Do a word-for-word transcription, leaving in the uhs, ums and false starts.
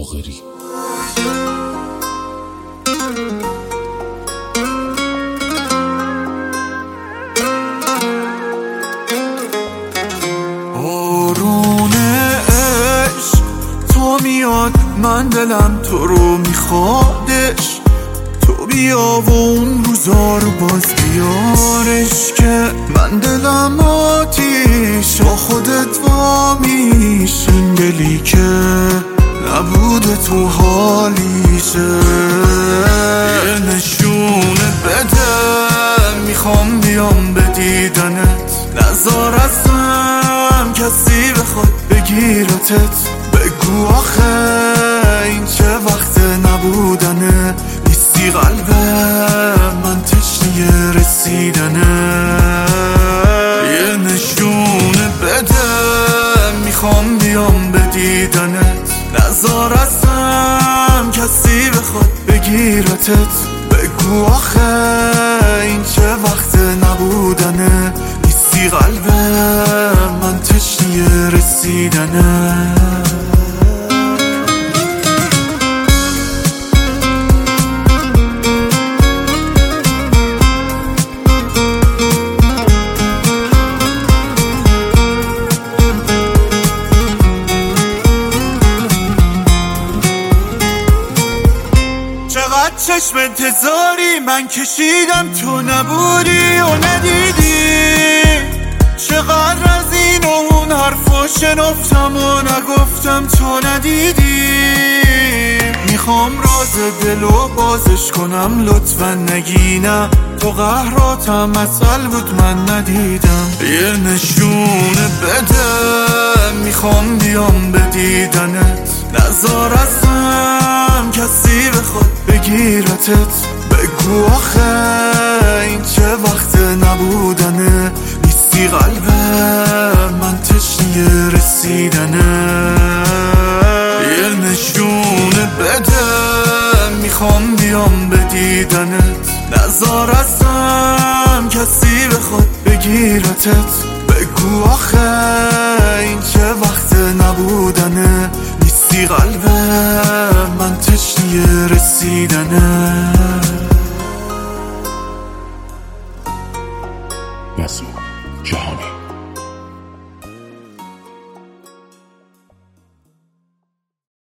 باقری. بارون عشق تو میاد، من دلم تو رو میخوادش، تو بیا و اون روزا رو باز بیارش، که من دلم آتیش با خودت وامیش، این دلی که نبوده تو حالیشه. یه نشونه بده، میخوام بیام به دیدنت، نزار ازم کسی بخواد بگیرتت، بگو آخه این چه وقت نبودنه، نیستی قلبم من تشنه رسیدنه. یه نشونه بده، میخوام بیام به دیدنت، نزار ازم کسی بخواد بگیرتت، بگو آخه این چه وقت نبودنه، نیستی قلبم من تشنه رسیدنه. چقدر چشم انتظاری من کشیدم تو نبودی و ندیدی، چقدر از این و اون حرفا شنفتم و نگفتم تو ندیدی. میخوام راز دلو بازش کنم لطفا نگی نه، تو قهراتم اصل بود من ندیدم. یه نشونه بده، میخوام بیام به دیدنت، نزار ازم کسی بخواد بگیرتت، بگو آخه این چه وقت نبودنه، نیستی قلبم من تشنه رسیدنه. یه نشونه بده، میخوام بیام به دیدنت، نزار ازم کسی بخواد بگیرتت، بگو آخه این چه وقت نبودنه، نیستی قلبم من تشنه رسیدنه.